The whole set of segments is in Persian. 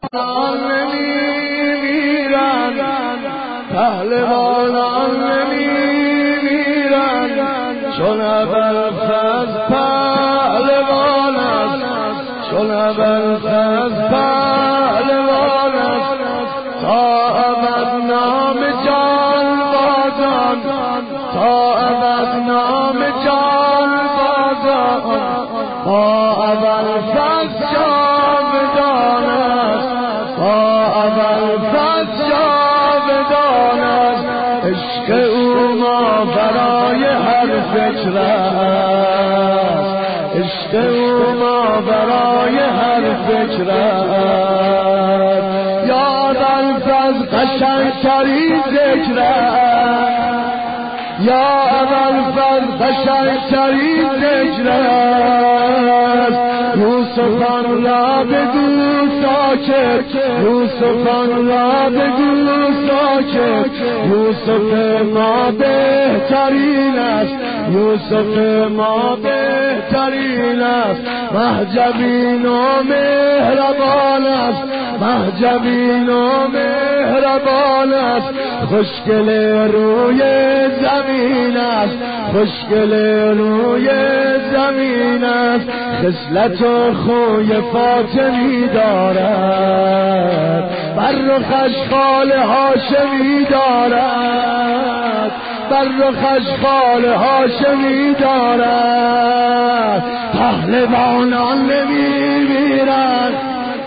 نمیمیرن، پهلوانان نمیمیرن، چون ابوالفضل پهلوان است، چون ابوالفضل پهلوان است. تا ابد نام جانبازان، تا ابد نام جانبازان، با ابوالفضل جاودان است، با ابوالفضل جاودان است. عشق او ماورای هر فکر است، عشق او ماورای هر فکر است. یا ابوالفضل قشنگترین ذکر است، یا ابوالفضل قشنگترین ذکر است. یوسفان را بگو ساکت، یوسفان را بگو ساکت، یوسف ما بهترین است، یوسف ما بهترین است. مهجبین و مهربان است، مهجبین و مهربان است. خوشگل روی زمین است، خوشگل روی زمین است. خصلت و خوی فاطمی دارد، بر رخش خال هاشمی دارد، بر رخش خال هاشمی دارد. پهلوانان نمیمیرند،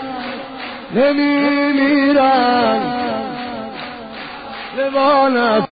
نمیمیرند، پهلوان است.